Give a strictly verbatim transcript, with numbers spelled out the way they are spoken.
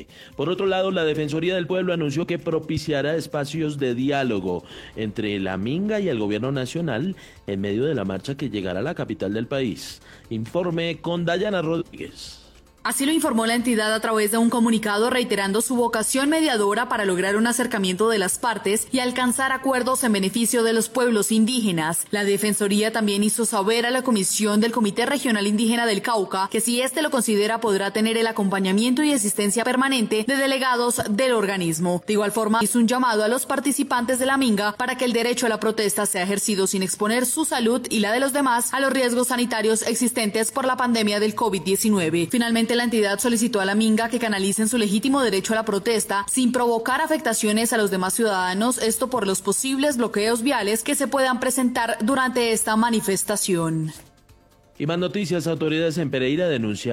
diecinueve. Por otro lado, la Defensoría del Pueblo anunció que propiciará espacios de diálogo entre la Minga y el gobierno nacional en medio de la marcha que llegará a la capital del país. Informe con Dayana Rodríguez. Así lo informó la entidad a través de un comunicado, reiterando su vocación mediadora para lograr un acercamiento de las partes y alcanzar acuerdos en beneficio de los pueblos indígenas. La Defensoría también hizo saber a la Comisión del Comité Regional Indígena del Cauca que si éste lo considera podrá tener el acompañamiento y asistencia permanente de delegados del organismo. De igual forma, hizo un llamado a los participantes de la Minga para que el derecho a la protesta sea ejercido sin exponer su salud y la de los demás a los riesgos sanitarios existentes por la pandemia del COVID diecinueve. Finalmente, la entidad solicitó a la Minga que canalicen su legítimo derecho a la protesta sin provocar afectaciones a los demás ciudadanos, esto por los posibles bloqueos viales que se puedan presentar durante esta manifestación. Y más noticias, autoridades en Pereira denunciaron